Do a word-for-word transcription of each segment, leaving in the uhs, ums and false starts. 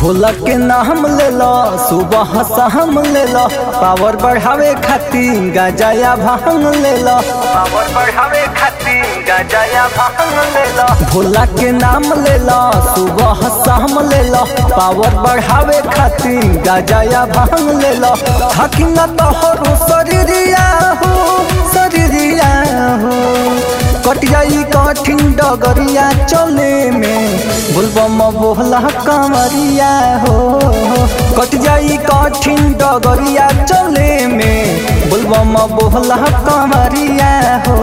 भोला के नाम ले लो सुबह शाम ले लो, पावर बढ़ावे खातिर गांजा भांग ले लो, पावर बढ़ावे खातिर गांजा भांग ले लो। भोला के नाम ले लो सुबह शाम ले लो, पावर बढ़ावे खातिर गांजा भांग ले लो। हकीना तोहरो शरीरिया हो शरीरिया हो, कट जाई कठिन डगरिया चले में, बोलबम बोला कमरिया हो। कट जाई कठिन डगरिया चले में, बोलबम बोला कमरिया हो।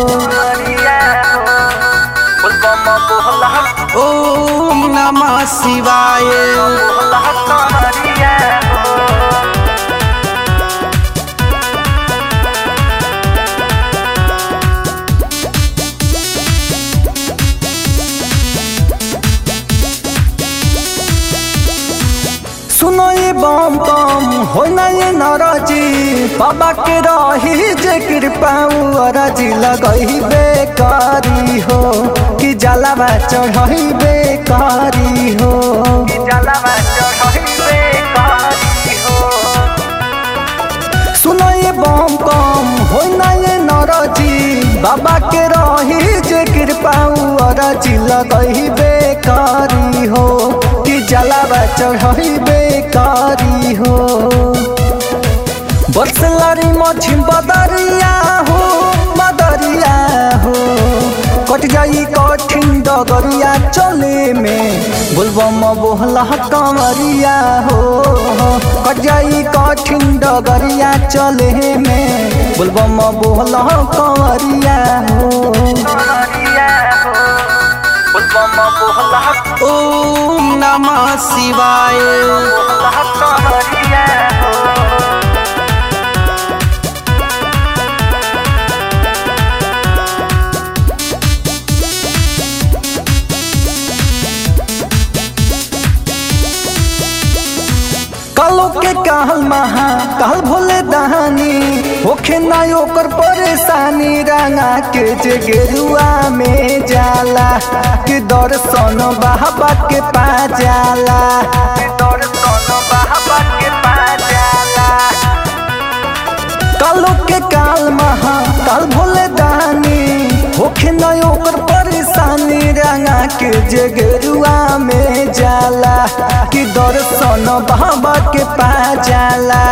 बोलबम बोला ओम नमः शिवाय। कमरिया हो। सुनो ये बम बम हो ना ये नाराजी, बाबा के रही जे कृपा अराजी लगही बेकारी हो, कि जलावा चढ़ही बेकारी हो, कि जलावा चढ़ही बेकारी हो। सुनो ये बम बम हो ना ये नाराजी, बाबा के रही जे कृपा अराजी लगही बेकारी हो, कि जलावा चढ़ही बेकारी हो। बरसलारी मछी बदरिया हो बदरिया हो, कट जाई कठिन डगरिया चले में, बोलबम बोला कमरिया हो। कट जाई कठिन डगरिया चले में, बोलबम बोला कमरिया हो। बोलबम बोला ओम नमः शिवाय। कमरिया हो। कालो के कहल महा कहल भोले दहानी, होखे ना ओकर परेशानी, रंगा के जे गेरुआ में जाला, कि दर्शन बाबा के पा जाला, कि दर्शन बाबा के पा जाला। कालो के काल महा काल भोले दहानी, होखे ना ओकर परेशानी, रंगा के जे गेरुआ में जाला, कि दर्शन बाबा के पा जाला।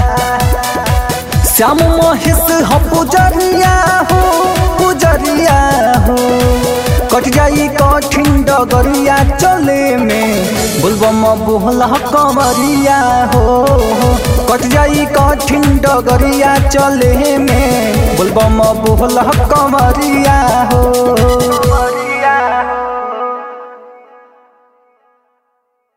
श्याम महेश हो पुजरिया हो पुजरिया हो, कट जाई कठिन डगरिया चले में, बोलबम बोला कमरिया हो। कट जाई कठिन डगरिया चले में, बोलबम बोला कमरिया हो।